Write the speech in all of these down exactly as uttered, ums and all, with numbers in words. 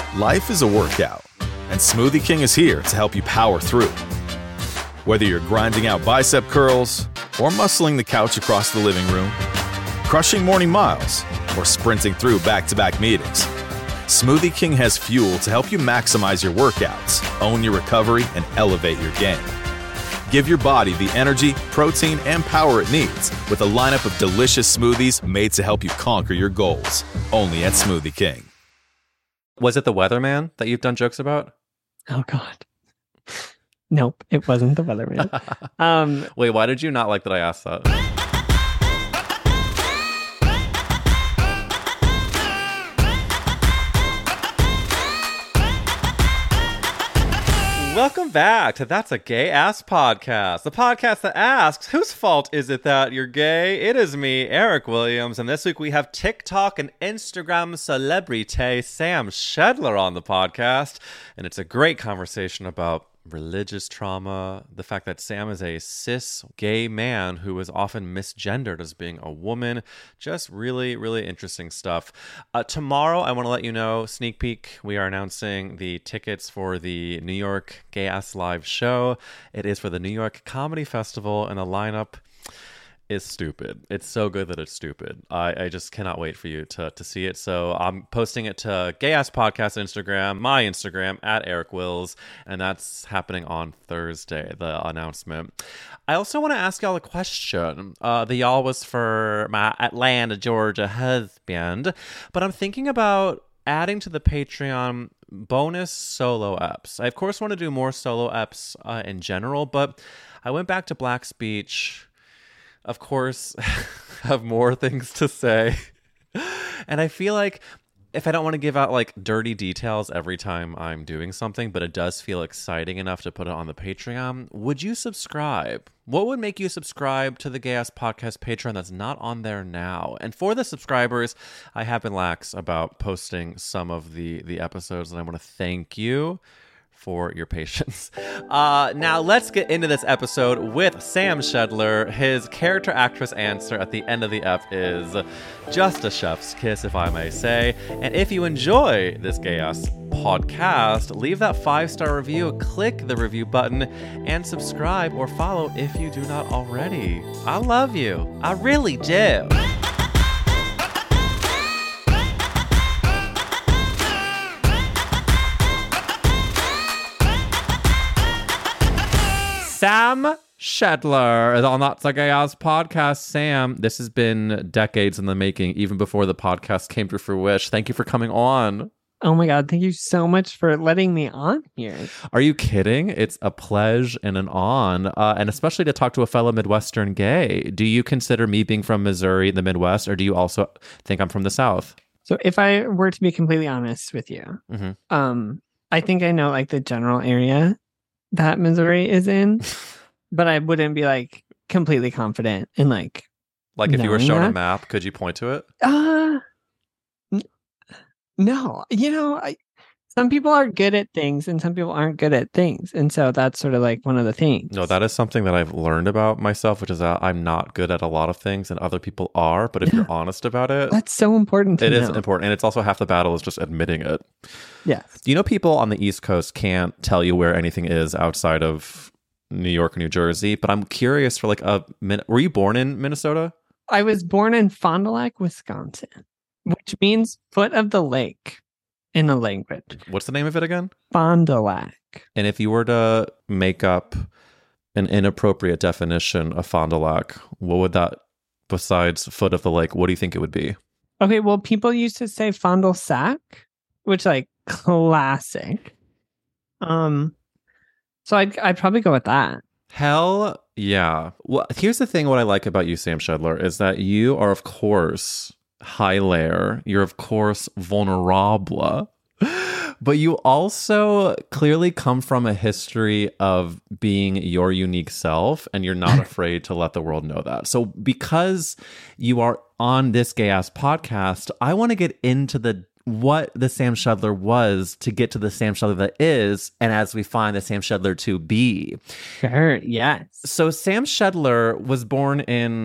Life is a workout, and Smoothie King is here to help you power through. Whether you're grinding out bicep curls or muscling the couch across the living room, crushing morning miles, or sprinting through back-to-back meetings, Smoothie King has fuel to help you maximize your workouts, own your recovery, and elevate your game. Give your body the energy, protein, and power it needs with a lineup of delicious smoothies made to help you conquer your goals. Only at Smoothie King. Was it the Weatherman that you've done jokes about? Oh, God. Nope, it wasn't the Weatherman. um, Wait, why did you not like that I asked that? Welcome back to That's a Gay Ass Podcast, the podcast that asks, whose fault is it that you're gay? It is me, Eric Williams, and this week we have TikTok and Instagram celebrity Sam Shedler on the podcast, and it's a great conversation about religious trauma, the fact that Sam is a cis gay man who is often misgendered as being a woman. Just really, really interesting stuff. Uh, tomorrow, I want to let you know, sneak peek, we are announcing the tickets for the New York Gay Ass Live show. It is for the New York Comedy Festival, and the lineup is stupid. It's so good that it's stupid. I, I just cannot wait for you to, to see it. So I'm posting it to Gay Ass Podcast Instagram, my Instagram, at Eric Wills, and that's happening on Thursday, the announcement. I also want to ask y'all a question. Uh, the y'all was for my Atlanta, Georgia husband, but I'm thinking about adding to the Patreon bonus solo eps. I, of course, want to do more solo eps uh, in general, but I went back to Black Speech, of course, have more things to say. And I feel like if I don't want to give out like dirty details every time I'm doing something, but it does feel exciting enough to put it on the Patreon, would you subscribe? What would make you subscribe to the Gay Ass Podcast Patreon that's not on there now? And for the subscribers, I have been lax about posting some of the, the episodes, and I want to thank you for your patience. Uh, now let's get into this episode with Sam Shedler. His character actress answer at the end of the ep is just a chef's kiss, if I may say. And if you enjoy this Gay Ass Podcast, leave that five-star review, click the review button, and subscribe or follow if you do not already. I love you. I really do. Sam Shedler on That's a Gay Ass Podcast. Sam, this has been decades in the making, even before the podcast came to fruition. Thank you for coming on. Oh my God, thank you so much for letting me on here. Are you kidding? It's a pleasure and an on, uh, and especially to talk to a fellow Midwestern gay. Do you consider me being from Missouri, the Midwest, or do you also think I'm from the South? So if I were to be completely honest with you, Mm-hmm. um, I think I know like the general area that Missouri is in, but I wouldn't be like completely confident in like Like if you were knowing shown that. a map, could you point to it? Uh n- no, you know, I, some people are good at things and some people aren't good at things, and so that's sort of like one of the things. No, that is something that I've learned about myself, which is that I'm not good at a lot of things and other people are, but if Yeah. you're honest about it, That's so important to it know. is important. And it's also half the battle is just admitting it. Yes. You know, people on the East Coast can't tell you where anything is outside of New York or New Jersey, but I'm curious for like a minute. Were you born in Minnesota? I was born in Fond du Lac, Wisconsin, which means foot of the lake in the language. What's the name of it again? Fond du Lac. And if you were to make up an inappropriate definition of Fond du Lac, what would that, besides foot of the lake, what do you think it would be? Okay, well, people used to say Fond du Sac, which like classic. Um, so I'd I'd probably go with that. Hell yeah. Well, here's the thing. What I like about you, Sam Shedler, is that you are, of course, high layer. You're, of course, vulnerable. But you also clearly come from a history of being your unique self, and you're not afraid to let the world know that. So because you are on this Gay Ass Podcast, I want to get into the what the Sam Shedler was to get to the Sam Shedler that is, and as we find the Sam Shedler to be. Sure, yes. So Sam Shedler was born in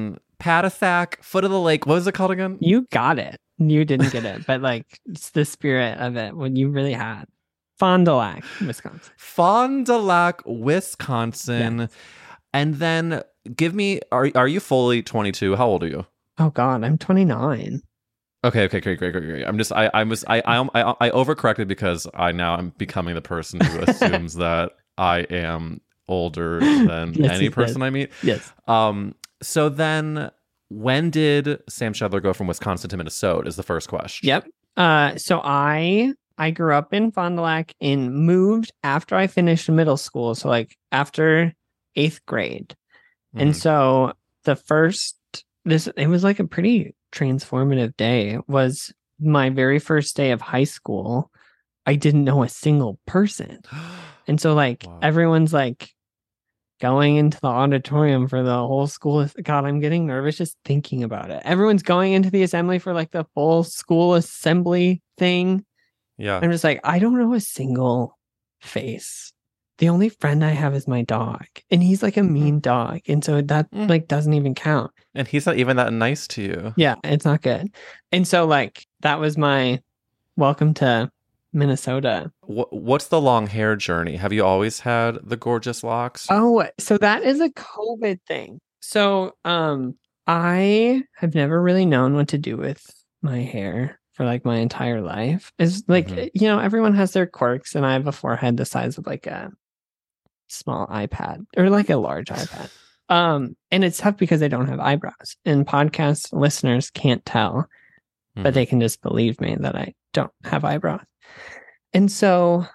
Patasac, Foot of the Lake. What was it called again? You got it. You didn't get it, but like it's the spirit of it. What you really had. Fond du Lac, Wisconsin. Fond du Lac, Wisconsin. Yes. And then give me, are, are you fully twenty-two? How old are you? Oh God, I'm twenty-nine. Okay, okay, great, great, great, great. I'm just, I, I was, I, I, I, I overcorrected because I now am becoming the person who assumes that I am older than Yes, any yes, person yes. I meet. Yes. Um. So then, when did Sam Shedler go from Wisconsin to Minnesota? Is the first question. Yep. Uh, so I I grew up in Fond du Lac and moved after I finished middle school. So like after eighth grade. And Mhm. so the first this it was like a pretty transformative day. It was my very first day of high school. I didn't know a single person. And so like Wow. everyone's like going into the auditorium for the whole school. God, I'm getting nervous just thinking about it. Everyone's going into the assembly for like the full school assembly thing. Yeah. I'm just like, I don't know a single face. The only friend I have is my dog, and he's like a mean dog, and so that Mm. like doesn't even count. And he's not even that nice to you. Yeah, it's not good. And so like that was my welcome to Minnesota. Wh- what's the long hair journey? Have you always had the gorgeous locks? Oh, so that is a COVID thing. So um I have never really known what to do with my hair for like my entire life. Is like Mhm. you know, everyone has their quirks, and I have a forehead the size of like a small iPad or like a large iPad. Um, and it's tough because I don't have eyebrows, and podcast listeners can't tell, but Mhm. they can just believe me that I don't have eyebrows. And so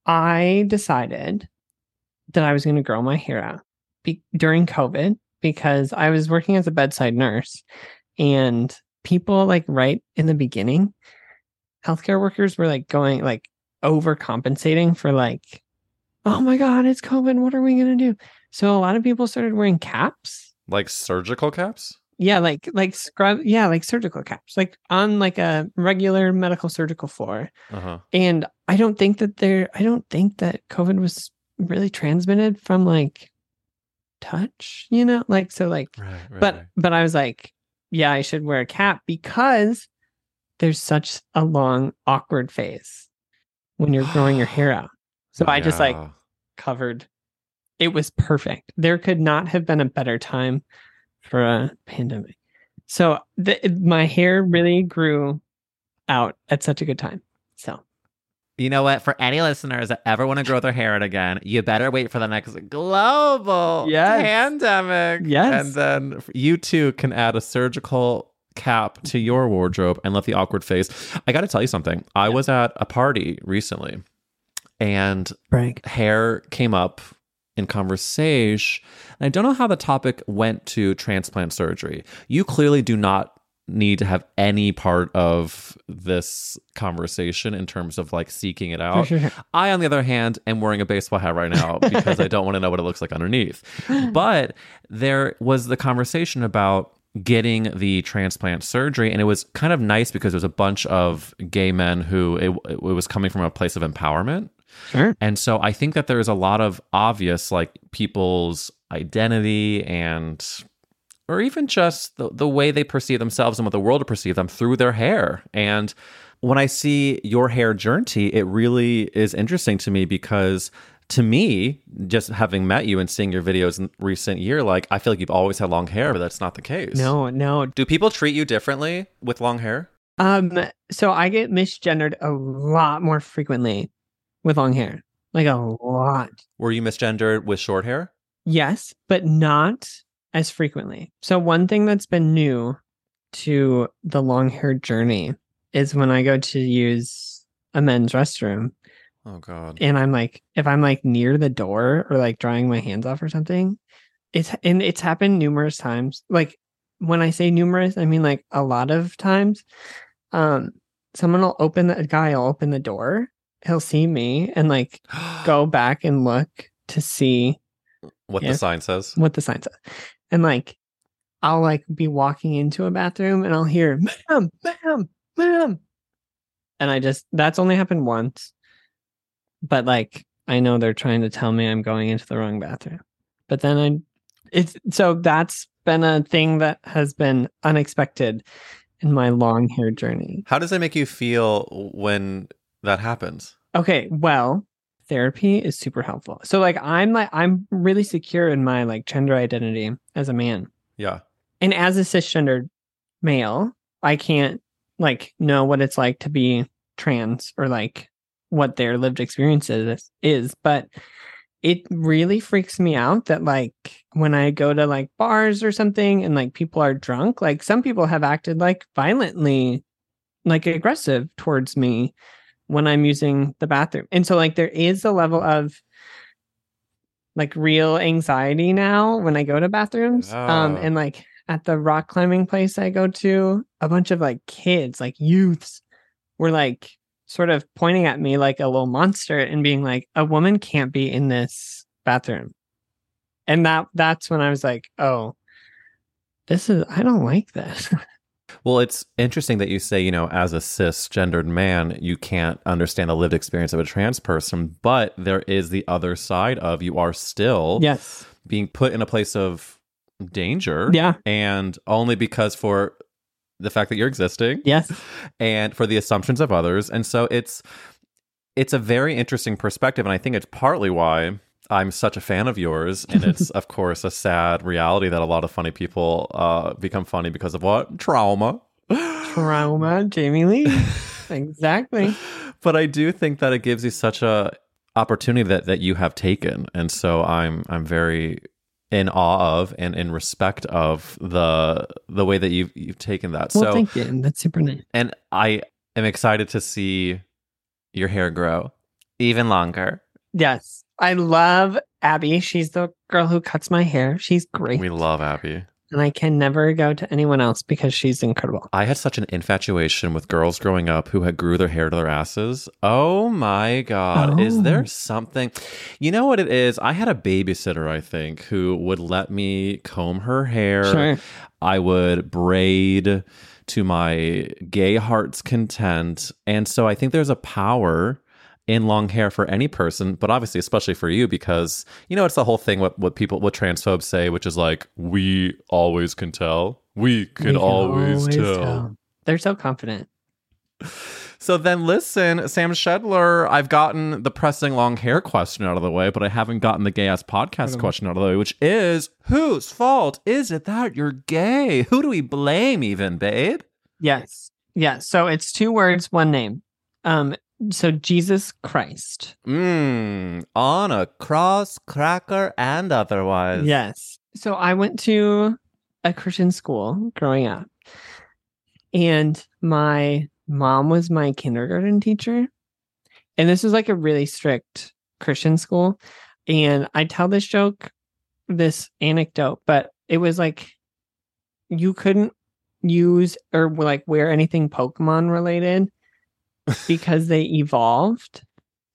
I decided that I was going to grow my hair out be- during COVID because I was working as a bedside nurse, and people like right in the beginning, healthcare workers were like going like overcompensating for like, oh my God, it's COVID. What are we going to do? So a lot of people started wearing caps. Like surgical caps? Yeah, like like scrub. Yeah, like surgical caps, like on like a regular medical surgical floor. Uh-huh. And I don't think that there. I don't think that COVID was really transmitted from like touch. You know, like so like. Right, right. But right. but I was like, yeah, I should wear a cap because there's such a long awkward phase when you're growing your hair out. So I just like Yeah. covered. It was perfect. There could not have been a better time for a pandemic. So the, my hair really grew out at such a good time. So You know what? For any listeners that ever want to grow their hair out again, you better wait for the next global Yes. pandemic. Yes. And then you too can add a surgical cap to your wardrobe and let the awkward phase. I got to tell you something. I was at a party recently and Frank. hair came up in conversation. And I don't know how the topic went to transplant surgery. You clearly do not need to have any part of this conversation in terms of like seeking it out. Sure, sure, sure. I, on the other hand, am wearing a baseball hat right now because I don't want to know what it looks like underneath. But there was the conversation about getting the transplant surgery, and it was kind of nice because there was a bunch of gay men who it, it was coming from a place of empowerment. Sure. And so I think that there's a lot of obvious like people's identity and or even just the, the way they perceive themselves and what the world will perceive them through their hair. And when I see your hair journey, it really is interesting to me because to me, just having met you and seeing your videos in recent year, like I feel like you've always had long hair, but that's not the case. No, no. Do people treat you differently with long hair? Um, so I get misgendered a lot more frequently with long hair. Like a lot. Were you misgendered with short hair? Yes, but not as frequently. So one thing that's been new to the long hair journey is when I go to use a men's restroom Oh God. and I'm like, if I'm like near the door or like drying my hands off or something, it's and it's happened numerous times. Like when I say numerous, I mean like a lot of times. Um, someone will open the a guy will open the door, he'll see me and like go back and look to see what Yeah. the sign says. what the sign says. And like I'll like be walking into a bathroom and I'll hear ma'am, ma'am, ma'am. And I just that's only happened once. But like I know they're trying to tell me I'm going into the wrong bathroom. But then I it's so that's been a thing that has been unexpected in my long hair journey. How does it make you feel when that happens? Okay, well, therapy is super helpful. So like I'm like I'm really secure in my like gender identity as a man. Yeah. And as a cisgendered male, I can't like know what it's like to be trans or like what their lived experience is, is. But it really freaks me out that like when I go to like bars or something and like people are drunk, like some people have acted like violently, like aggressive towards me when I'm using the bathroom. And so like there is a level of like real anxiety now when I go to bathrooms. Oh. Um, and like at the rock climbing place I go to, a bunch of like kids, like youths were like sort of pointing at me like a little monster and being like, a woman can't be in this bathroom. And that that's when I was like, oh, this is, I don't like this. Well, it's interesting that you say, you know, as a cisgendered man, you can't understand the lived experience of a trans person, but there is the other side of you are still Yes. being put in a place of danger. Yeah. And only because for the fact that you're existing. Yes. And for the assumptions of others. And so it's it's a very interesting perspective. And I think it's partly why I'm such a fan of yours. And it's, of course, a sad reality that a lot of funny people uh, become funny because of what? Trauma. Trauma, Jamie Lee. Exactly. But I do think that it gives you such a opportunity that, that you have taken. And so I'm I'm very in awe of and in respect of the the way that you've you've taken that. Well, so thank you. That's super nice. And I am excited to see your hair grow even longer. Yes. I love Abby. She's the girl who cuts my hair. She's great. We love Abby. And I can never go to anyone else because she's incredible. I had such an infatuation with girls growing up who had grew their hair to their asses. Oh my God. Oh. Is there something? You know what it is? I had a babysitter, I think, who would let me comb her hair. Sure. I would braid to my gay heart's content. And so I think there's a power in long hair for any person, but obviously especially for you because, you know, it's the whole thing what, what people, what transphobes say, which is like, we always can tell. We can, we can always, always tell. tell. They're so confident. So then listen, Sam Shedler, I've gotten the pressing long hair question out of the way, but I haven't gotten the gay ass podcast question out of the way, which is, whose fault is it that you're gay? Who do we blame even, babe? Yes. Yes. So it's two words, one name. Um, So Jesus Christ. Mm, on a cross, cracker, and otherwise. Yes. So I went to a Christian school growing up. And my mom was my kindergarten teacher. And this was like a really strict Christian school. And I tell this joke, this anecdote, but it was like you couldn't use or like wear anything Pokemon related because they evolved.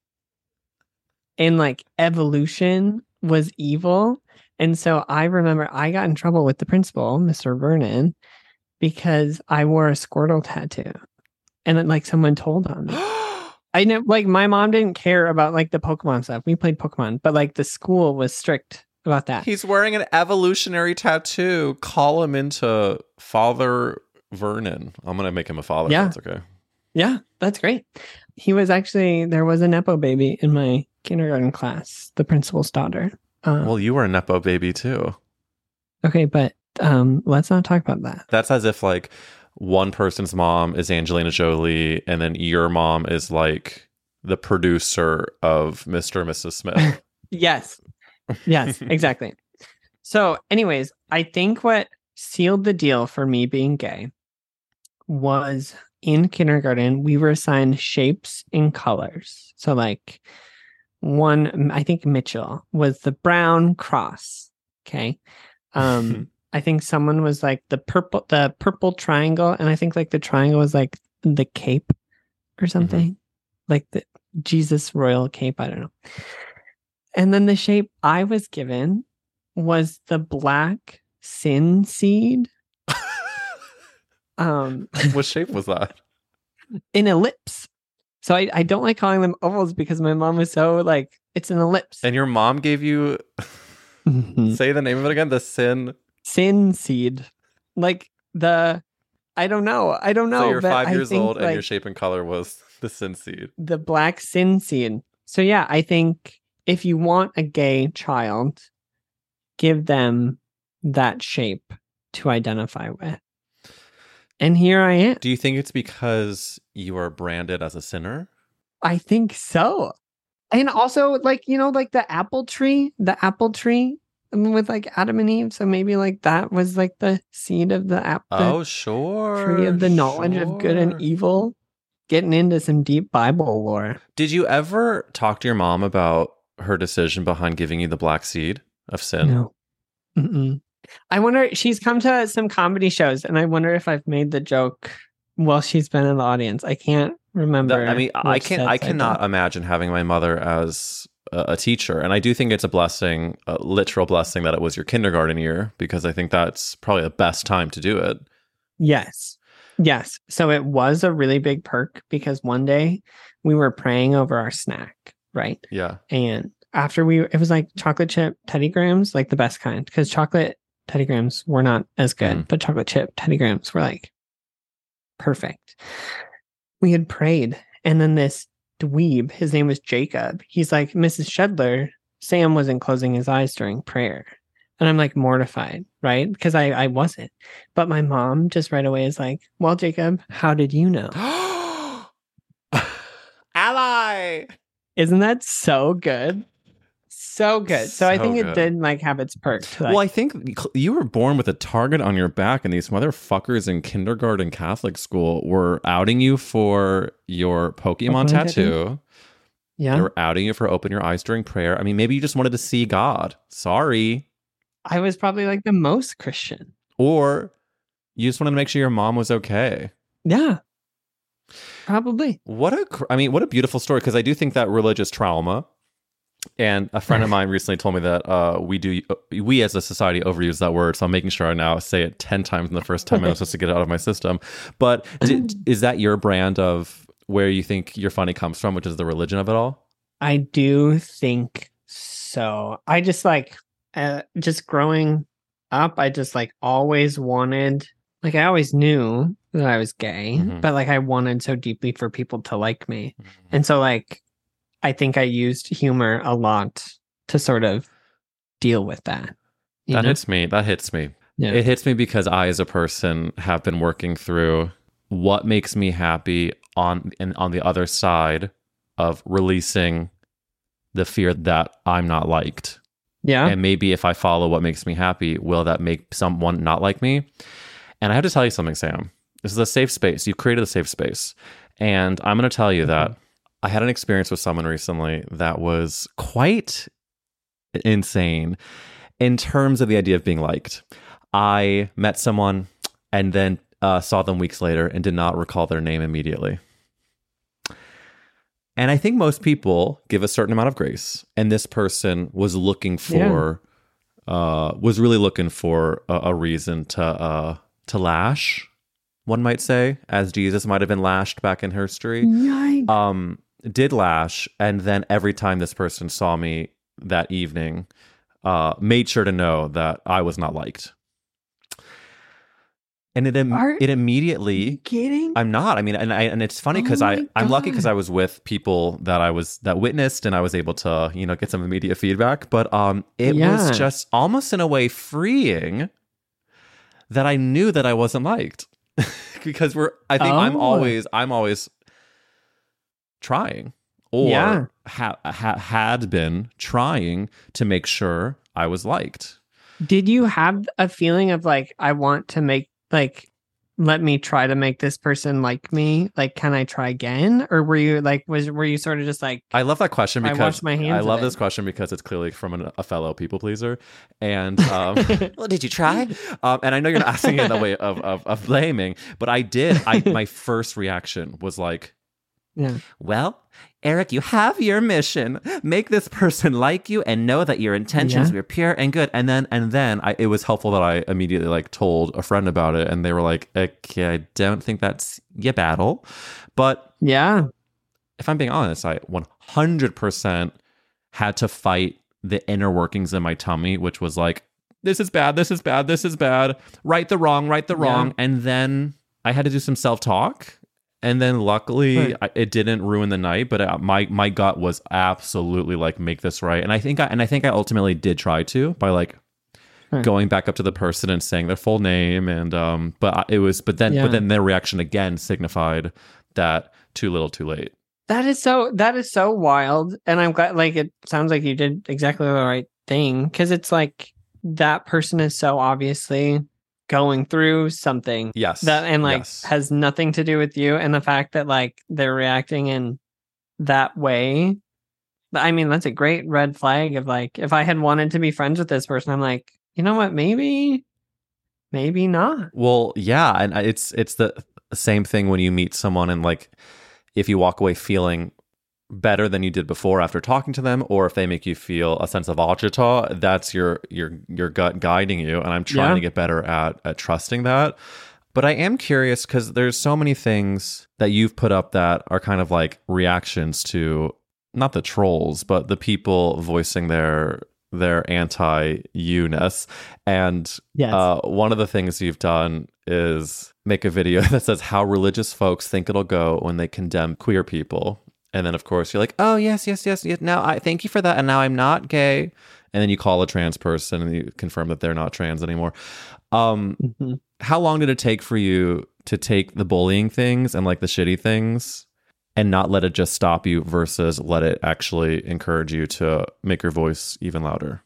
And like evolution was evil. And so I remember I got in trouble with the principal, Mister Vernon, because I wore a Squirtle tattoo. And then like someone told on me. I know, like my mom didn't care about like the Pokemon stuff. We played Pokemon, but like the school was strict about that. He's wearing an evolutionary tattoo. Call him into Father Vernon. I'm going to make him a father. Yeah. If that's okay. Yeah, that's great. He was actually, there was a Nepo baby in my kindergarten class, the principal's daughter. Um, well, you were a Nepo baby too. Okay, but um, let's not talk about that. That's as if like one person's mom is Angelina Jolie and then your mom is like the producer of Mister and Missus Smith. Yes. Yes, exactly. So anyways, I think what sealed the deal for me being gay was in kindergarten, we were assigned shapes and colors. So like one, I think Mitchell was the brown cross. Okay. Um, I think someone was like the purple, the purple triangle. And I think like the triangle was like the cape or something, mm-hmm. like the Jesus royal cape. I don't know. And then the shape I was given was the black sin seed. um, what shape was that? An ellipse. So I, I don't like calling them ovals because my mom was so like, it's an ellipse. And your mom gave you... Say the name of it again. The sin. Sin seed. Like the, I don't know. I don't know. So you're but five I years think, old and like, your shape and color was the sin seed. the black sin seed. So yeah, I think if you want a gay child, give them that shape to identify with. And here I am. Do you think it's because you are branded as a sinner? I think so. And also, like, you know, like the apple tree, the apple tree with like Adam and Eve. So maybe like that was like the seed of the apple. Oh, sure. Tree of the knowledge sure. of good and evil. Getting into some deep Bible lore. Did you ever talk to your mom about her decision behind giving you the black seed of sin? No. Mm-mm. I wonder, she's come to some comedy shows, and I wonder if I've made the joke while she's been in the audience. I can't remember. That- I mean, I which can sets I did. cannot imagine having my mother as a, a teacher, and I do think it's a blessing, a literal blessing, that it was your kindergarten year, because I think that's probably the best time to do it. Yes. Yes. So it was a really big perk because one day we were praying over our snack, right? Yeah. And after we, it was like chocolate chip Teddy Grahams, like the best kind, because chocolate Teddy Grahams were not as good, Mm. but chocolate chip Teddy Grahams were like perfect. We had prayed, and then this dweeb, his name was Jacob. He's like, Missus Shedler, Sam wasn't closing his eyes during prayer. And I'm like mortified, right? Because I, I wasn't. But my mom just right away is like, well, Jacob, how did you know? Ally. Isn't that so good? So good. So, I So think good. it did like have its perk. To, like, Well, I think you were born with a target on your back, and these motherfuckers in kindergarten Catholic school were outing you for your Pokemon Pokemon tattoo. tattoo? yeah, They were outing you for open your eyes during prayer. I mean, maybe you just wanted to see God. Sorry. I was probably like the most Christian. Or you just wanted to make sure your mom was okay. Yeah, probably. What a, cr- I mean, what a beautiful story. Because I do think that religious trauma, and a friend of mine recently told me that uh, we do, we as a society overuse that word. So I'm making sure I now say it ten times in the first ten minutes just to get it out of my system. But d- is that your brand of where you think your funny comes from, which is the religion of it all? I do think so. I just like, uh, just growing up, I just like always wanted, like, I always knew that I was gay, Mhm. but like I wanted so deeply for people to like me. And so, like, I think I used humor a lot to sort of deal with that. you That know? hits me. That hits me. Yeah. It hits me because I, as a person, have been working through what makes me happy on and on the other side of releasing the fear that I'm not liked. yeah. And maybe if I follow what makes me happy, will that make someone not like me? And I have to tell you something, Sam. This is a safe space. You've created a safe space. And I'm going to tell you that I had an experience with someone recently that was quite insane in terms of the idea of being liked. I met someone and then uh, saw them weeks later and did not recall their name immediately. And I think most people give a certain amount of grace. And this person was looking for, uh, was really looking for a, a reason to uh, to lash, one might say, as Jesus might have been lashed back in history. Yikes. Um, did lash, and then every time this person saw me that evening, uh, made sure to know that I was not liked. And it im- Are it you immediately. kidding? I'm not. I mean, and I and it's funny Oh because I my I'm lucky because God. I was with people that I was that witnessed, and I was able to you know get some immediate feedback. But um, it Yeah. was just almost in a way freeing that I knew that I wasn't liked because we're. I think I'm Oh. always I'm always trying or Yeah. ha- ha- had been trying to make sure I was liked. Did you have a feeling of like, I want to make, like, let me try to make this person like me? Like, can I try again? Or were you like, was, were you sort of just like, I love that question I because washed my hands I of love it. this question because it's clearly from an, a fellow people pleaser. And um, well, did you try? Um, and I know you're not asking it in the way of, of of blaming, but I did. I my first reaction was like, yeah, well, Eric, you have your mission. Make this person like you and know that your intentions Yeah. were pure and good. And then and then I, it was helpful that I immediately like told a friend about it, and they were like, okay, I don't think that's your battle. But yeah, if I'm being honest, I one hundred percent had to fight the inner workings in my tummy, which was like, this is bad, this is bad, this is bad, right the wrong, right the wrong. Yeah. And then I had to do some self-talk. And then luckily Right. I, it didn't ruin the night, but uh, my my gut was absolutely like, make this right. And I think I and I think I ultimately did try to by like Right. going back up to the person and saying their full name. And um but it was but then Yeah. but then their reaction again signified that too little too late. That is so that is so wild. And I'm glad, like, it sounds like you did exactly the right thing, because it's like that person is so obviously going through something Yes. that and like yes. has nothing to do with you, and the fact that like they're reacting in that way, I mean, that's a great red flag of like, if I had wanted to be friends with this person, I'm like, you know what, maybe maybe not. Well, yeah, and it's it's the same thing when you meet someone and like if you walk away feeling better than you did before after talking to them, or if they make you feel a sense of agita, that's your your your gut guiding you. And I'm trying Yeah. to get better at at trusting that. But I am curious because there's so many things that you've put up that are kind of like reactions to not the trolls, but the people voicing their their anti-you-ness. And Yes. uh, one of the things you've done is make a video that says how religious folks think it'll go when they condemn queer people. And then, of course, you're like, oh, yes, yes, yes, yes. Now, I thank you for that. And now I'm not gay. And then you call a trans person and you confirm that they're not trans anymore. Um, Mhm. how long did it take for you to take the bullying things and like the shitty things and not let it just stop you versus let it actually encourage you to make your voice even louder?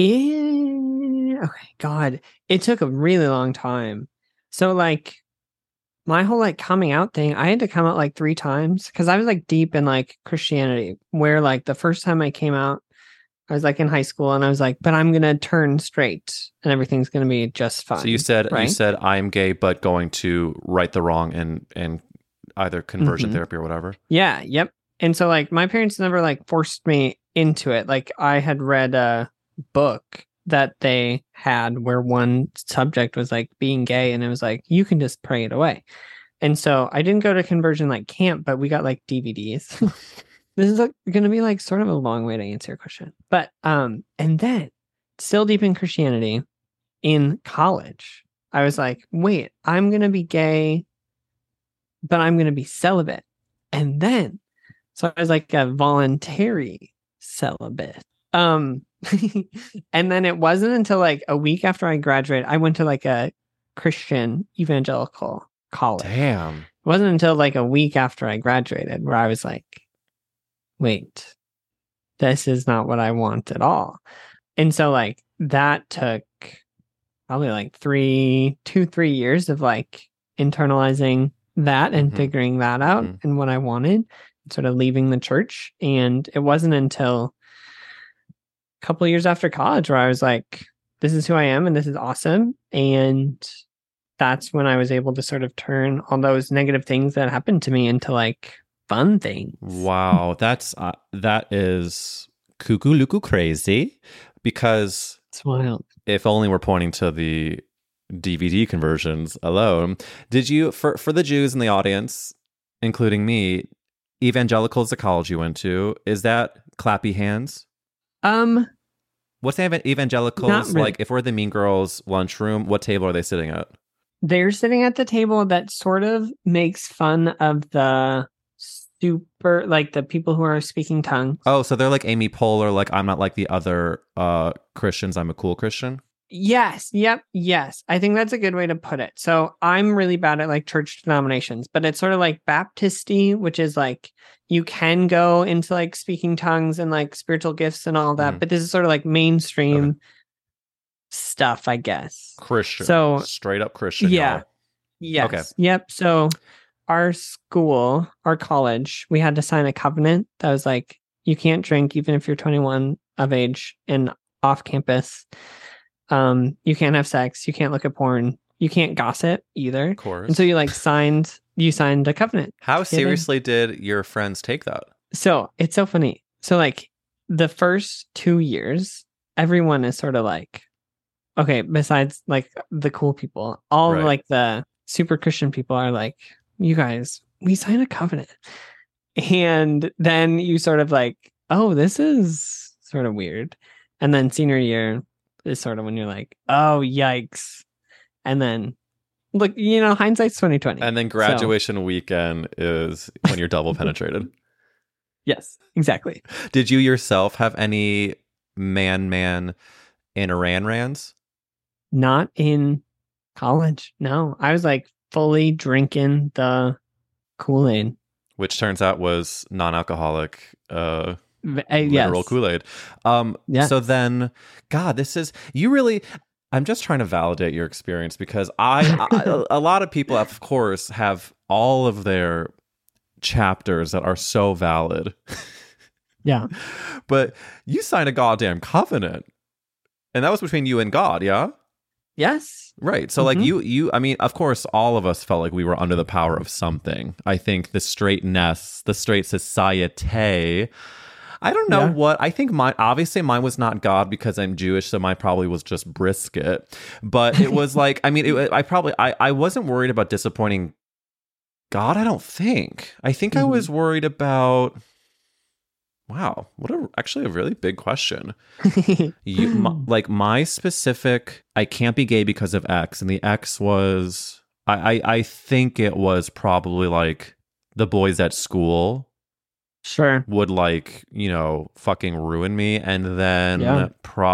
Eh, okay, God, it took a really long time. So like my whole like coming out thing, I had to come out like three times because I was like deep in like Christianity, where like the first time I came out, I was like in high school and I was like, but I'm gonna turn straight and everything's gonna be just fine. So you said you right? said I'm gay, but going to right the wrong and and either conversion Mhm. therapy or whatever. Yeah, yep. And so like my parents never like forced me into it. Like I had read a book that they had where one subject was like being gay, and it was like you can just pray it away. And so I didn't go to conversion like camp, but we got like D V Ds. This is like, going to be like sort of a long way to answer your question. But um and then still deep in Christianity in college, I was like, wait, I'm going to be gay, but I'm going to be celibate. And then, so I was like a voluntary celibate. Um, and then it wasn't until like a week after I graduated, I went to like a Christian evangelical college. Damn. It wasn't until like a week after I graduated where I was like, wait, this is not what I want at all. And so like that took probably like three, two, three years of like internalizing that and Mhm. figuring that out Mhm. and what I wanted, sort of leaving the church. And it wasn't until a couple of years after college where I was like, this is who I am and this is awesome. And that's when I was able to sort of turn all those negative things that happened to me into like fun things. Wow, that's uh, that is cuckoo luku crazy. Because It's wild. if only we're pointing to the D V D conversions alone, did you for for the Jews in the audience, including me, evangelical is the college you went to? Is that clappy hands? Um, What's the evan- evangelicals Not really. like? If we're the Mean Girls lunchroom, what table are they sitting at? they're sitting at the table that sort of makes fun of the super, like the people who are speaking tongues. Oh, so they're like Amy Poehler, like I'm not like the other uh Christians. I'm a cool Christian. Yes. Yep. Yes. I think that's a good way to put it. So I'm really bad at like church denominations, but it's sort of like Baptisty, which is like you can go into like speaking tongues and like spiritual gifts and all that. Mhm. But this is sort of like mainstream Okay. stuff, I guess. Christian. So- straight up Christian. Yeah. y'all. Yes. Okay. Yep. So our school, our college, we had to sign a covenant that was like, you can't drink even if you're twenty-one of age and off campus. Um, you can't have sex. You can't look at porn. You can't gossip either. Of course. And so you like signed, you signed a covenant. How Kidding. seriously did your friends take that? So it's so funny. So like the first two years, everyone is sort of like, okay, besides like the cool people, all Right. like the super Christian people are like, you guys, we signed a covenant. And then you sort of like, oh, this is sort of weird. And then senior year is sort of when you're like, oh, yikes. And then, look, you know, hindsight's twenty twenty. And then graduation so. weekend is when you're double penetrated. Yes, exactly. Did you yourself have any man-man in Iran rans? Not in college. No, I was like fully drinking the Kool-Aid. Which turns out was non-alcoholic uh, uh, literal yes. Kool-Aid. Um, yeah. So then, God, this is, you really... I'm just trying to validate your experience because I, I a lot of people, of course, have all of their chapters that are so valid. Yeah. But you signed a goddamn covenant. And that was between you and God, yeah? Yes. Right. So, mm-hmm. like, you, you, I mean, of course, all of us felt like we were under the power of something. I think the straightness, the straight society... I don't know yeah. what, I think mine, obviously mine was not God because I'm Jewish, so mine probably was just brisket. But it was like, I mean, it, I probably, I, I wasn't worried about disappointing God, I don't think. I think mm-hmm. I was worried about, wow, what a, actually a really big question. you, my, like my specific, I can't be gay because of X, and the X was, I, I, I think it was probably like the boys at school. Sure. Would like, you know, fucking ruin me. And then yeah.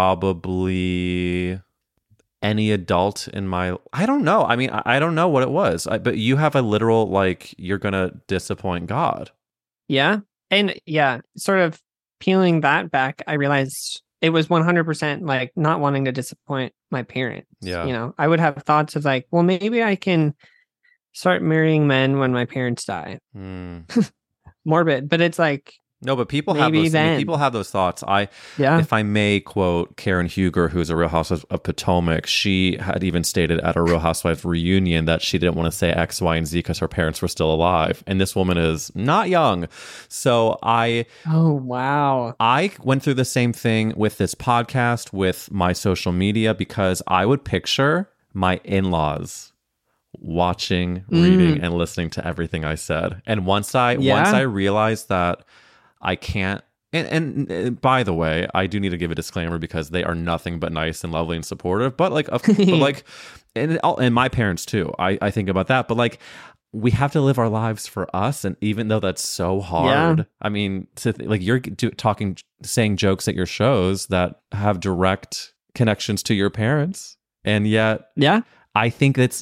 probably any adult in my, I don't know. I mean, I, I don't know what it was, I, but you have a literal, like, you're going to disappoint God. Yeah. And yeah, sort of peeling that back, I realized it was one hundred percent like not wanting to disappoint my parents. Yeah. You know, I would have thoughts of like, well, maybe I can start marrying men when my parents die. Mm. Morbid, but it's like no, but people have those. I mean, people have those thoughts. I, yeah. if I may quote Karen Huger, who's a Real Housewife of Potomac, she had even stated at a Real Housewife reunion that she didn't want to say X, Y, and Z because her parents were still alive, and this woman is not young. So I, oh wow, I went through the same thing with this podcast, with my social media, because I would picture my in-laws watching, reading, mm. and listening to everything I said. And once I yeah. once I realized that I can't, and, and, and by the way, I do need to give a disclaimer because they are nothing but nice and lovely and supportive. But like, of, but like, and and my parents too. I I think about that. But like, we have to live our lives for us, and even though that's so hard, yeah. I mean, to like you're do, talking, saying jokes at your shows that have direct connections to your parents, and yet, yeah, I think that's.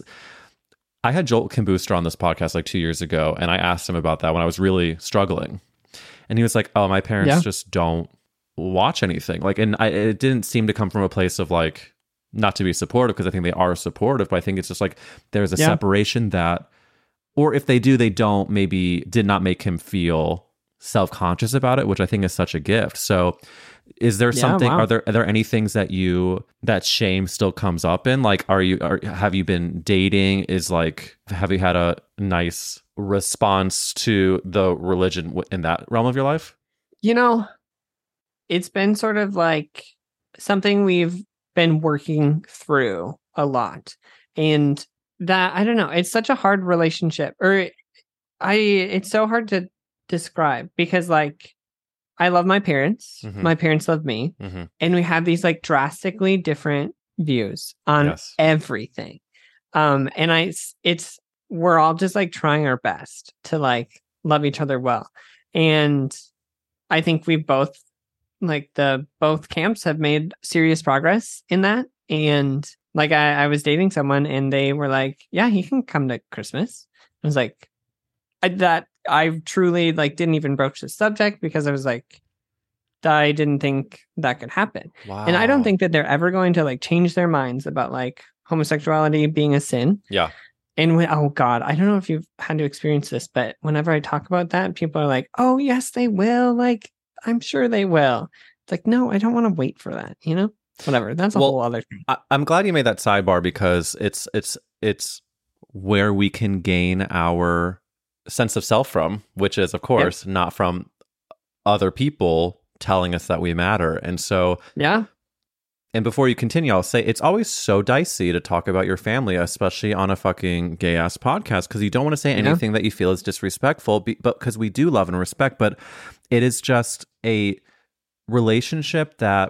I had Joel Kim Booster on this podcast like two years ago, and I asked him about that when I was really struggling. And he was like, oh, my parents yeah. just don't watch anything. Like, and I, it didn't seem to come from a place of like, not to be supportive, because I think they are supportive, but I think it's just like, there's a yeah. separation that, or if they do, they don't, maybe did not make him feel self-conscious about it, which I think is such a gift. So is there yeah, something, wow. are there, are there any things that you, that shame still comes up in? Like, are you, are, have you been dating? Is like, have you had a nice response to the religion in that realm of your life? You know, it's been sort of like something we've been working through a lot. And that, I don't know, it's such a hard relationship, or I, it's so hard to describe because like, I love my parents. Mm-hmm. My parents love me. Mm-hmm. And we have these like drastically different views on yes. everything. Um, and I, it's, we're all just like trying our best to like love each other well. And I think we both, like the, both camps have made serious progress in that. And like, I, I was dating someone and they were like, yeah, he can come to Christmas. I was like, I, that, I truly like didn't even broach the subject because I was like, I didn't think that could happen. Wow. And I don't think that they're ever going to like change their minds about like homosexuality being a sin. Yeah. And when, oh God, I don't know if you've had to experience this, but whenever I talk about that, people are like, oh yes, they will. Like, I'm sure they will. It's like, no, I don't want to wait for that. You know, whatever. That's a well, whole other thing. I- I'm glad you made that sidebar because it's, it's, it's where we can gain our sense of self from, which is of course yep. not from other people telling us that we matter. And so yeah and before you continue, I'll say it's always so dicey to talk about your family, especially on a fucking gay ass podcast, because you don't want to say anything yeah. that you feel is disrespectful, but because we do love and respect, but it is just a relationship that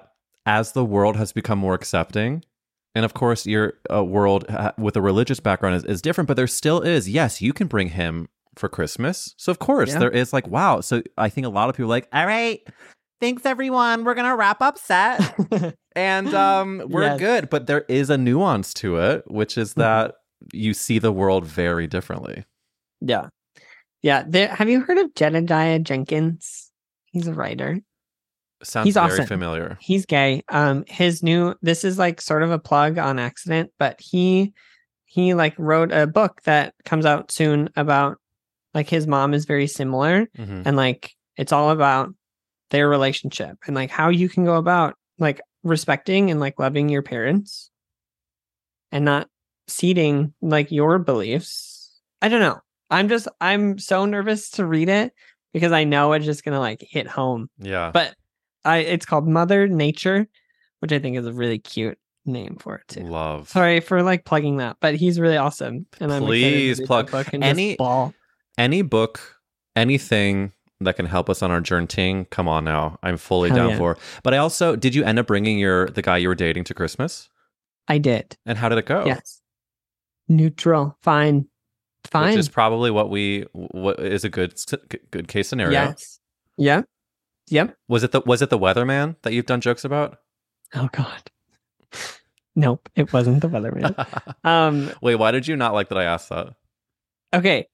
as the world has become more accepting, and of course your uh, world uh, with a religious background is, is different, but there still is, yes, you can bring him for Christmas. So of course Yeah. there is like, wow. So I think a lot of people are like, all right, thanks everyone. We're going to wrap up set and um, we're Yes. good. But there is a nuance to it, which is that you see the world very differently. Yeah. Yeah. There, have you heard of Jedediah Jenkins? He's a writer. Sounds He's very awesome. familiar. He's gay. Um, his new, this is like sort of a plug on accident, but he, he like wrote a book that comes out soon about like his mom is very similar Mhm. and like it's all about their relationship and like how you can go about like respecting and like loving your parents and not ceding like your beliefs. I don't know. I'm just, I'm so nervous to read it because I know it's just gonna like hit home. Yeah. But I, it's called Mother Nature, which I think is a really cute name for it too. Love. Sorry for like plugging that, but he's really awesome. And I'm Please excited to read plug that book and any- just ball. Any book, anything that can help us on our journey, come on now. I'm fully Hell down yeah. for. But I also, did you end up bringing your the guy you were dating to Christmas? I did. And how did it go? Yes. Neutral. Fine. Fine. Which is probably what we what is a good good case scenario. Yes. Yep. Yep. Was it the was it the weatherman that you've done jokes about? Oh God. Nope. It wasn't the weatherman. um. Wait, why did you not like that I asked that? Okay.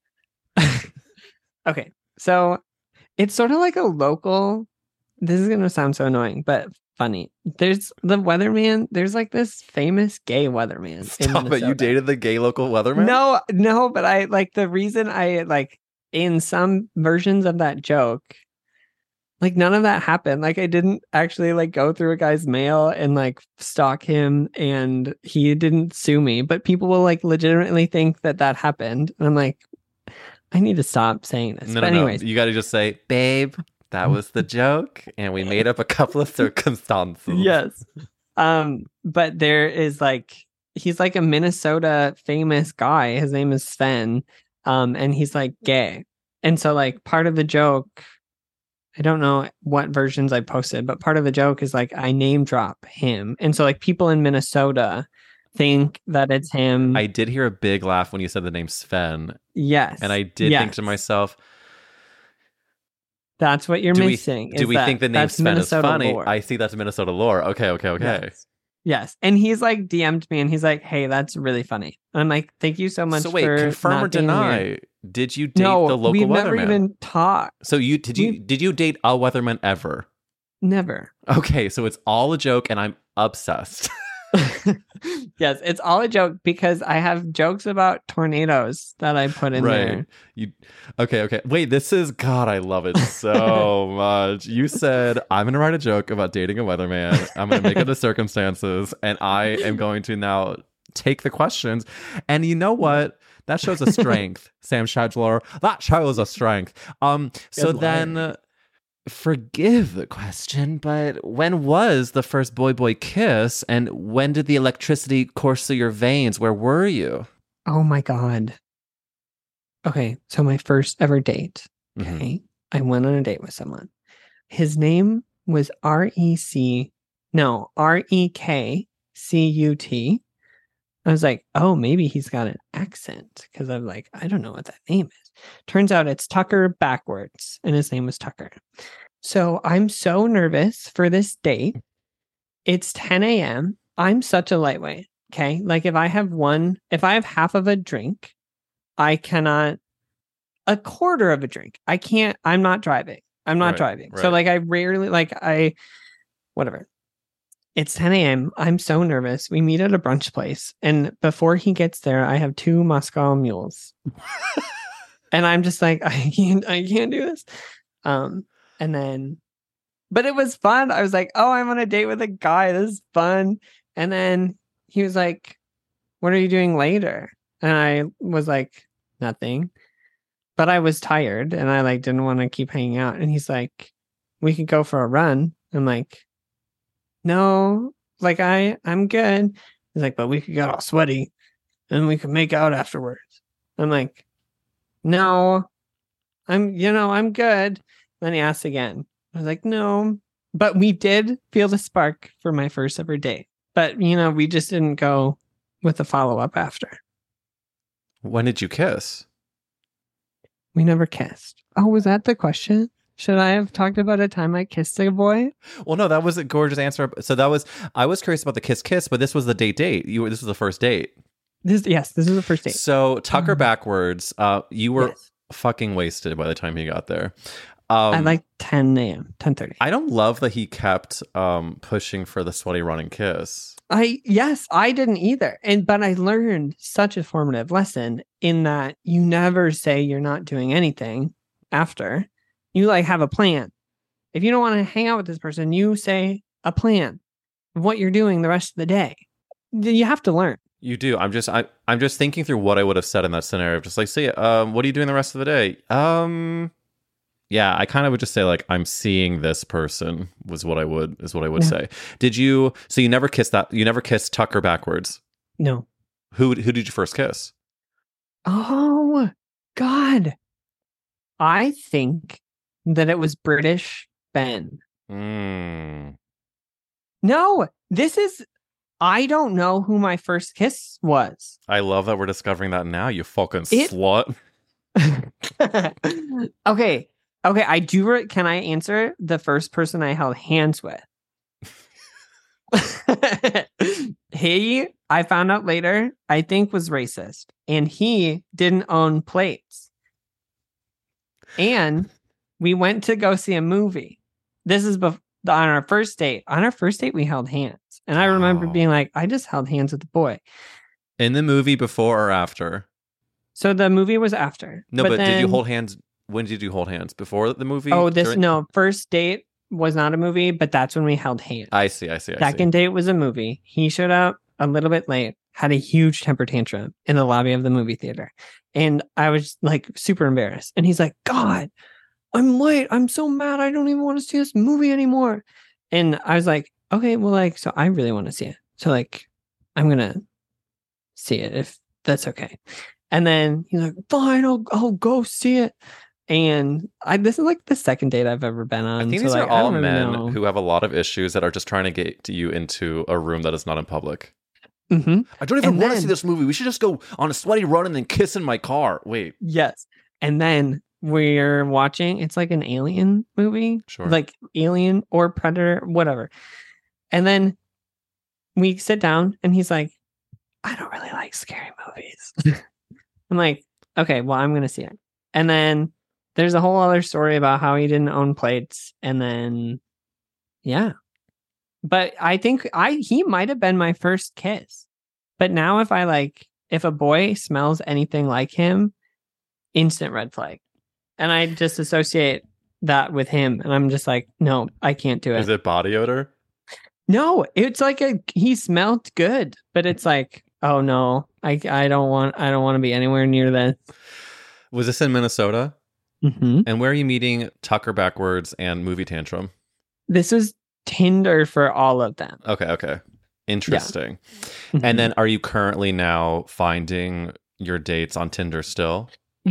Okay. So it's sort of like a local. This is gonna sound so annoying, but funny. There's the weatherman. There's like this famous gay weatherman. in Stop it! You Minnesota. dated the gay local weatherman? No, no, but I like the reason I like in some versions of that joke, like none of that happened. Like I didn't actually like go through a guy's mail and like stalk him and he didn't sue me, but people will like legitimately think that that happened. And I'm like, I need to stop saying this. No, but no, anyways, no. You got to just say, babe, that was the joke, and we made up a couple of circumstances. yes. Um, but there is like he's like a Minnesota famous guy. His name is Sven. Um, and he's like gay. And so like part of the joke, I don't know what versions I posted, but part of the joke is like I name drop him. And so like people in Minnesota think that it's him. I did hear a big laugh when you said the name Sven, yes. and I did yes. think to myself, that's what you're do we, missing. do is we that think the name that's Sven Minnesota is funny? lore. I see that's Minnesota lore. Okay, okay, okay. Yes. Yes. And he's like D M'd me and he's like, hey, that's really funny. And I'm like, thank you so much. So wait, for confirm not or being deny? weird." Did you date No, the local we've never weatherman? even talked. So you did you we- did you date a weatherman ever? Never. Okay, so it's all a joke, and I'm obsessed. Yes, it's all a joke because I have jokes about tornadoes that I put in right. there. You okay, okay. Wait, this is God, I love it so much. You said I'm gonna write a joke about dating a weatherman. I'm gonna make up the circumstances, and I am going to now take the questions. And you know what? That shows a strength, Sam Shadler. That shows a strength. Um, so Good then liar. forgive the question, but when was the first boy boy kiss, and when did the electricity course through your veins? Where were you? Oh my God. Okay, so my first ever date. Mhm. Okay. I went on a date with someone. His name was R E C, no, R E K C U T. I was like, oh, maybe he's got an accent because I'm like, I don't know what that name is. Turns out it's Tucker backwards, and his name was Tucker. So I'm so nervous for this date. It's ten a.m. I'm such a lightweight. Okay. Like if I have one, if I have half of a drink, I cannot, a quarter of a drink. I can't, I'm not driving. I'm not Right, driving. right. So like I rarely, like I, whatever. It's ten a.m. I'm so nervous. We meet at a brunch place. And before he gets there, I have two Moscow mules. And I'm just like, I can't, I can't do this. Um, and then, but it was fun. I was like, oh, I'm on a date with a guy. This is fun. And then he was like, what are you doing later? And I was like, nothing. But I was tired and I like didn't want to keep hanging out. And he's like, we could go for a run. I'm like, no, like I, I'm good. He's like, but we could get all sweaty and we could make out afterwards. I'm like, no, I'm, you know, I'm good. Then he asked again. I was like, no, But we did feel the spark for my first ever date. But, you know, we just didn't go with a follow-up after. When did you kiss? We never kissed. Oh, was that the question? Should I have talked about a time I kissed a boy? Well, no, that was a gorgeous answer. So that was, I was curious about the kiss kiss, but this was the date date. You were, this was the first date. This, yes, this is the first date. So Tucker Um, backwards, uh, you were Yes. fucking wasted by the time he got there. Um, At like ten a.m., ten thirty. I don't love that he kept um, pushing for the sweaty running kiss. I yes, I didn't either. And but I learned such a formative lesson in that you never say you're not doing anything after. You like have a plan. If you don't want to hang out with this person, you say a plan of what you're doing the rest of the day. You have to learn. You do. I'm just I I'm just thinking through what I would have said in that scenario. Just like, see, um, what are you doing the rest of the day? Um Yeah, I kind of would just say like I'm seeing this person was what I would is what I would Yeah. say. Did you so you never kissed that you never kissed Tucker backwards? No. Who who did you first kiss? Oh God. I think that it was British Ben. Mm. No, this is I don't know who my first kiss was. I love that we're discovering that now, you fucking It- slut. okay. Okay, I do re- can I answer the first person I held hands with? He, I found out later, I think was racist, and he didn't own plates. And we went to go see a movie. This is bef- on our first date. On our first date, we held hands. And I remember Wow. being like, I just held hands with the boy. In the movie before or after? So the movie was after. No, but, did you then- hold hands? When did you hold hands? Before the movie? Oh, this During- no first date was not a movie, but that's when we held hands. I see, I see, I Second date was a movie. He showed up a little bit late, had a huge temper tantrum in the lobby of the movie theater, and I was like super embarrassed. And he's like, "God, I'm late. I'm so mad. I don't even want to see this movie anymore." And I was like, "Okay, well, like, so I really want to see it. So like, I'm gonna see it if that's okay." And then he's like, "Fine, I'll I'll go see it." And I this is like the second date I've ever been on. I think so, these like, are I all don't really men know. who have a lot of issues that are just trying to get you into a room that is not in public. Mhm. I don't even wanna see this movie. We should just go on a sweaty run and then kiss in my car. Wait, Yes. And then we're watching, it's like an alien movie, sure. like Alien or Predator, whatever. And then we sit down and he's like, I don't really like scary movies. I'm like, okay, well, I'm going to see it. And then there's a whole other story about how he didn't own plates. And then, yeah. But I think I he might have been my first kiss. But now if I like, if a boy smells anything like him, instant red flag. And I just associate that with him. And I'm just like, no, I can't do it. Is it body odor? No, it's like a he smelled good, but it's like, oh no, I I don't want I don't want to be anywhere near that. Was this in Minnesota? Mm-hmm. And where are you meeting Tucker backwards and Movie Tantrum? This is Tinder for all of them. Okay, okay. Interesting. Mhm. And then are you currently now finding your dates on Tinder still?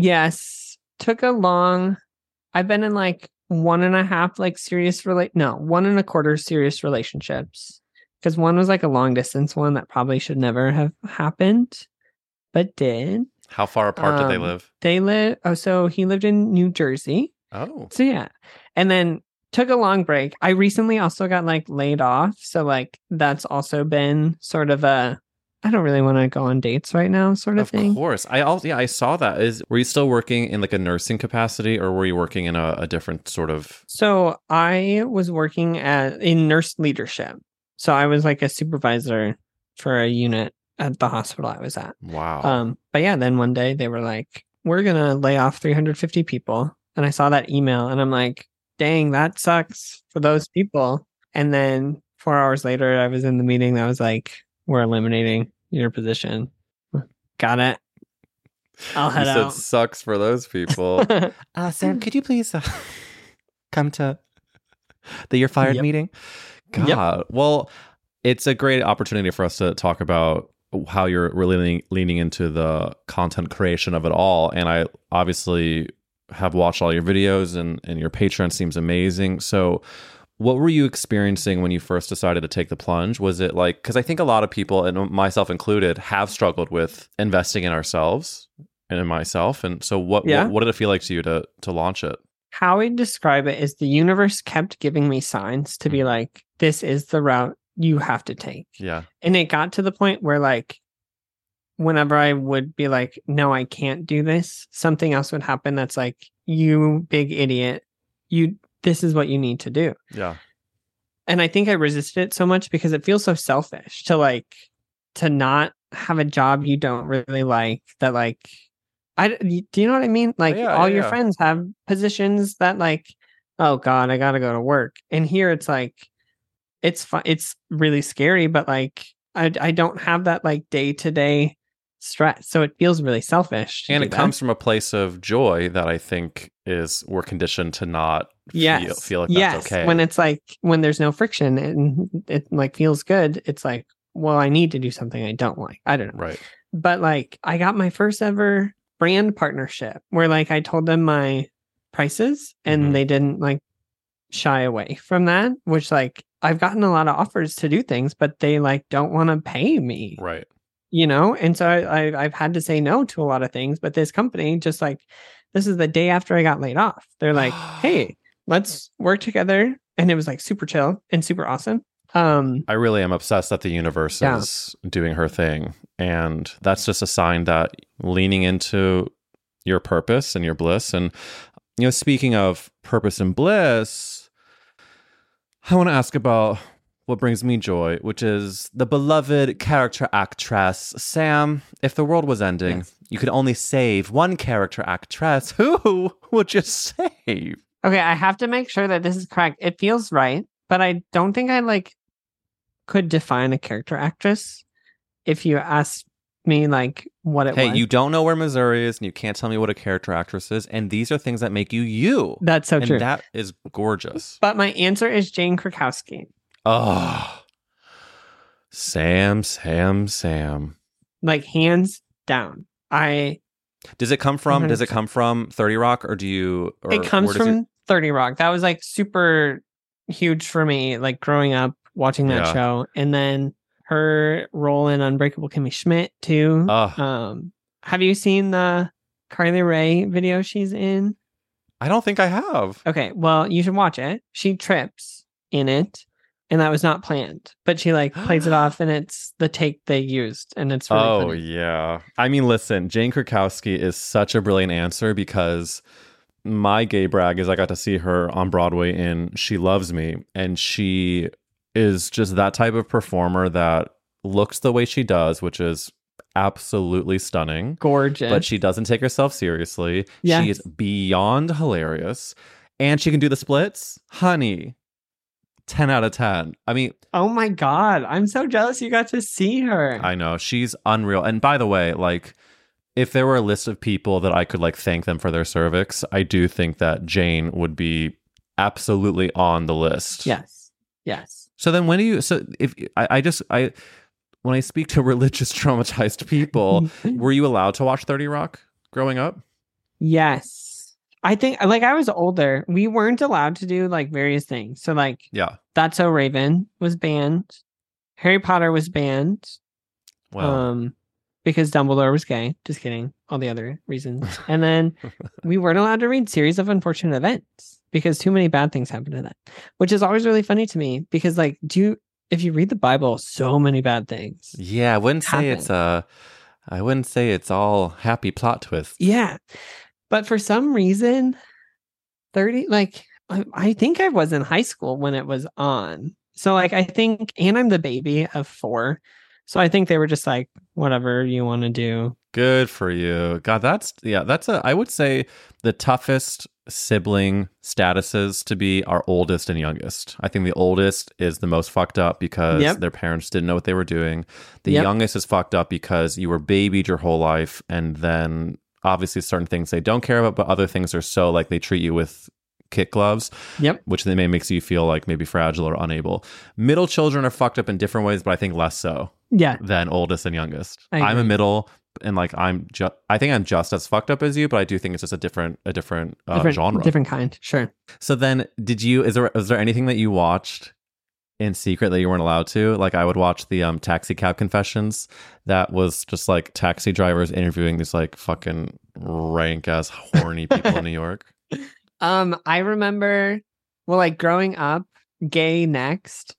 Yes, took a long. I've been in like one and a half like serious relate. No, one and a quarter serious relationships. Because one was like a long distance one that probably should never have happened, but did. How far apart did they Um, live? They live. Oh, so he lived in New Jersey. Oh. So yeah, and then took a long break. I recently also got like laid off, so like that's also been sort of a I don't really want to go on dates right now sort of, Of thing. course. I also yeah, I saw that. Is were you still working in like a nursing capacity or were you working in a, a different sort of So I was working at in nurse leadership. So I was like a supervisor for a unit at the hospital I was at. wow. Um, but yeah, then one day they were like, "We're gonna lay off three hundred fifty people," and I saw that email, and I'm like, "Dang, that sucks for those people." And then four hours later, I was in the meeting that was like, "We're eliminating your position." Got it. I'll you head said out. sucks for those people. uh, Sam, could you please uh, come to the You're Fired Yep. meeting? God. Yep. Well, it's a great opportunity for us to talk about how you're really leaning, leaning into the content creation of it all. And I obviously have watched all your videos and, and your Patreon seems amazing. So what were you experiencing when you first decided to take the plunge? Was it like, because I think a lot of people, and myself included, have struggled with investing in ourselves and in myself. And so what, Yeah. what, what did it feel like to you to, to launch it? How I describe it is the universe kept giving me signs to be like, this is the route you have to take. Yeah. And it got to the point where like, whenever I would be like, no, I can't do this, something else would happen that's like, you big idiot, you, this is what you need to do. Yeah. And I think I resisted it so much because it feels so selfish to like, to not have a job you don't really like, that like, I, do you know what I mean? Like Yeah, all yeah, your yeah. friends have positions that like, oh God, I gotta go to work. And here it's like, it's fun. It's really scary, but like, I, I don't have that like day to day stress. So it feels really selfish. to And do it that. comes from a place of joy that I think is, we're conditioned to not yes. feel, feel like yes. that's okay. When it's like, when there's no friction and it like feels good, it's like, well, I need to do something I don't like. I don't know. Right. But like, I got my first ever brand partnership where like I told them my prices and Mhm. they didn't like shy away from that, which like I've gotten a lot of offers to do things, but they like don't want to pay me. Right. You know, and so I, I I've had to say no to a lot of things. But this company, just like, this is the day after I got laid off. They're like, "Hey, let's work together," and it was like super chill and super awesome. Um, I really am obsessed that the universe Yeah. is doing her thing. And that's just a sign that leaning into your purpose and your bliss. And, you know, speaking of purpose and bliss, I want to ask about what brings me joy, which is the beloved character actress. Sam, if the world was ending, Yes. you could only save one character actress. Who would you save? okay, I have to make sure that this is correct. It feels right, but I don't think I like could define a character actress. If you asked me like what it Hey, was, you don't know where Missouri is, and you can't tell me what a character actress is, and these are things that make you you. that's so and true. that is gorgeous. But my answer is Jane Krakowski. Oh, Sam, Sam, Sam. Like hands down. I Does it come from? Does it one hundred percent. come from thirty Rock, or do you? Or, it comes where does from your- thirty Rock. That was like super huge for me, like growing up watching that Yeah. show. And then her role in Unbreakable Kimmy Schmidt too. Ugh. Um, have you seen the Carly Rae video she's in? I don't think I have. Okay, well, you should watch it. She trips in it, and that was not planned. But she like plays it off, and it's the take they used, and it's really Oh funny. yeah. I mean, listen, Jane Krakowski is such a brilliant answer because my gay brag is I got to see her on Broadway in She Loves Me, and she is just that type of performer that looks the way she does, which is absolutely stunning. Gorgeous. But she doesn't take herself seriously. Yes. She is beyond hilarious. And she can do the splits. Honey, ten out of ten. I mean, oh my god, I'm so jealous you got to see her. I know. She's unreal. And by the way, like, if there were a list of people that I could like thank them for their cervix, I do think that Jane would be absolutely on the list. Yes. Yes. So then when do you so if I, I just I when I speak to religious traumatized people, were you allowed to watch thirty Rock growing up? Yes. I think like I was older. We weren't allowed to do like various things. So like Yeah. That's So Raven was banned. Harry Potter was banned. Well, Um because Dumbledore was gay. Just kidding. All the other reasons. And then we weren't allowed to read Series of Unfortunate Events because too many bad things happened to that. Which is always really funny to me because like do you if you read the Bible, so many bad things. yeah, I wouldn't say happen. it's uh I wouldn't say it's all happy plot twists. Yeah. But for some reason, thirty, like, I, I think I was in high school when it was on. So, like, I think, and I'm the baby of four. So I think they were just like, whatever you want to do. Good for you. God, that's, yeah, that's a, I would say the toughest sibling statuses to be our oldest and youngest. I think the oldest is the most fucked up because Yep. their parents didn't know what they were doing. The Yep. youngest is fucked up because you were babied your whole life, and then obviously certain things they don't care about, but other things are so like they treat you with kit gloves, Yep. which they may makes you feel like maybe fragile or unable. Middle children are fucked up in different ways, but I think less so Yeah. than oldest and youngest. I I'm a agree. middle. and like I'm just, I think I'm just as fucked up as you, but I do think it's just a different, a different, uh, different genre, different kind. Sure. So then, did you? Is there is there anything that you watched in secret that you weren't allowed to? Like I would watch the um Taxi Cab Confessions. That was just like taxi drivers interviewing these like fucking rank ass horny people in New York. Um, I remember, well, like growing up, Gay Next,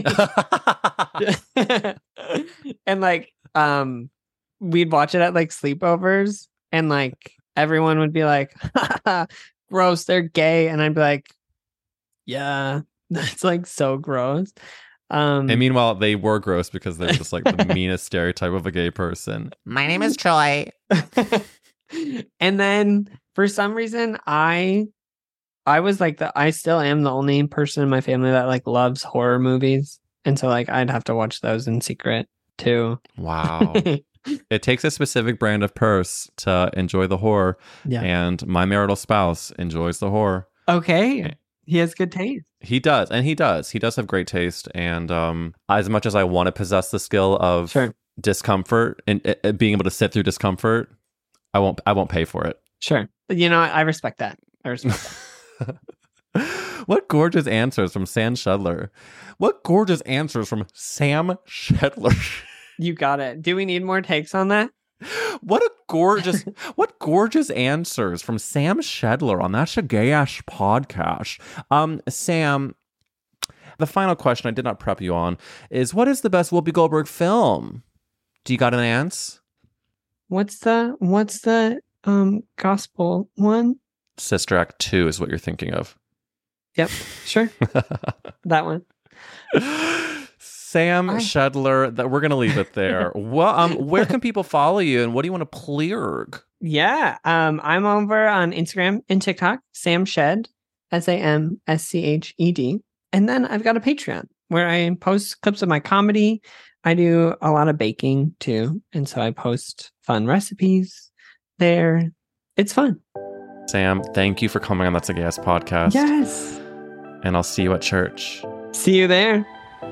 and like um, we'd watch it at like sleepovers, and like everyone would be like, "Gross, they're gay," and I'd be like, "Yeah, that's like so gross." Um, and meanwhile, they were gross because they're just like the meanest stereotype of a gay person. My name is Troy. And then for some reason, I. I was like the I still am the only person in my family that like loves horror movies. And so like I'd have to watch those in secret too. Wow. It takes a specific brand of purse to enjoy the horror. Yeah. And my marital spouse enjoys the horror. Okay. He has good taste. He does. And he does. He does have great taste. And um, as much as I want to possess the skill of Sure. discomfort and uh, being able to sit through discomfort, I won't I won't pay for it. Sure. You know, I respect that. I respect that. What gorgeous answers from Sam Shedler. What gorgeous answers from Sam Shedler. You got it. Do we need more takes on that? What a gorgeous, what gorgeous answers from Sam Shedler on That's a Gay Ass Podcast. Um, Sam, the final question I did not prep you on is, what is the best Whoopi Goldberg film? Do you got an answer? What's the what's the um gospel one? Sister Act two is what you're thinking of. Yep, sure. That one. Sam I... Shedler, that we're gonna leave it there. Well, um, where can people follow you, and what do you want to plug? Yeah, um, I'm over on Instagram and TikTok, Sam Shed, S A M S C H E D, and then I've got a Patreon where I post clips of my comedy. I do a lot of baking too, and so I post fun recipes there. It's fun. Sam, thank you for coming on That's a Gay Ass Podcast. Yes. And I'll see you at church. See you there.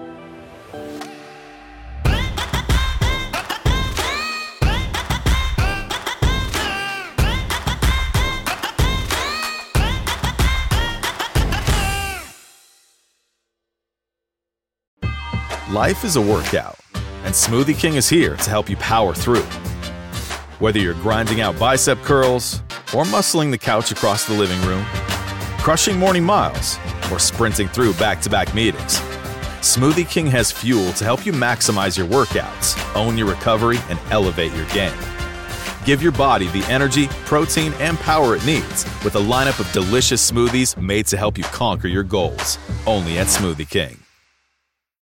Life is a workout, and Smoothie King is here to help you power through. Whether you're grinding out bicep curls or muscling the couch across the living room, crushing morning miles, or sprinting through back-to-back meetings, Smoothie King has fuel to help you maximize your workouts, own your recovery, and elevate your game. Give your body the energy, protein, and power it needs with a lineup of delicious smoothies made to help you conquer your goals. Only at Smoothie King.